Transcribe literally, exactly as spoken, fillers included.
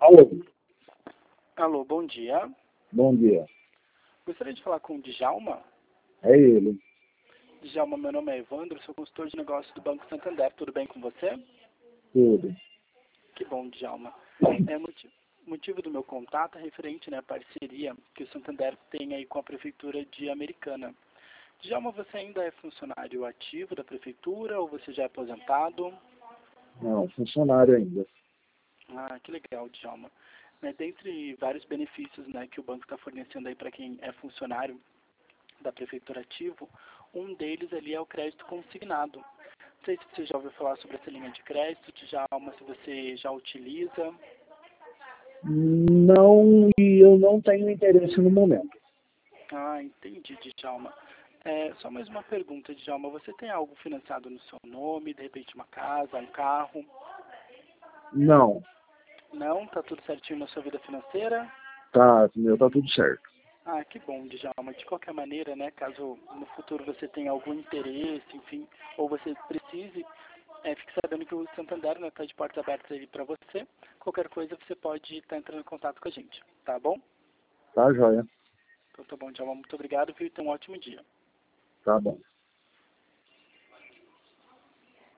Alô, Alô, bom dia. bom dia. Gostaria de falar com o Djalma. É ele. Djalma, meu nome é Evandro, sou consultor de negócios do Banco Santander. Tudo bem com você? Tudo. Que bom, Djalma. É, motivo, motivo do meu contato é referente, né, à parceria que o Santander tem aí com a Prefeitura de Americana. Djalma, você ainda é funcionário ativo da Prefeitura ou você já é aposentado? Não, funcionário ainda. Ah, que legal, Djalma. Né, dentre vários benefícios, né, que o banco está fornecendo aí para quem é funcionário da Prefeitura ativo, um deles ali é o crédito consignado. Não sei se você já ouviu falar sobre essa linha de crédito, Djalma, se você já utiliza. Não, e eu não tenho interesse no momento. Ah, entendi, Djalma. É, só mais uma pergunta, Djalma. Você tem algo financiado no seu nome, de repente uma casa, um carro? Não, Não? Tá tudo certinho na sua vida financeira? tá, meu, tá tudo certo. Ah, que bom, Djalma. De qualquer maneira, né, caso no futuro você tenha algum interesse, enfim, ou você precise, é, fique sabendo que o Santander está de portas abertas aí para você. Qualquer coisa você pode estar entrando em contato com a gente, tá bom? Tá, joia. Então tá bom, Djalma. Muito obrigado, viu? E tenha um ótimo dia. Tá bom.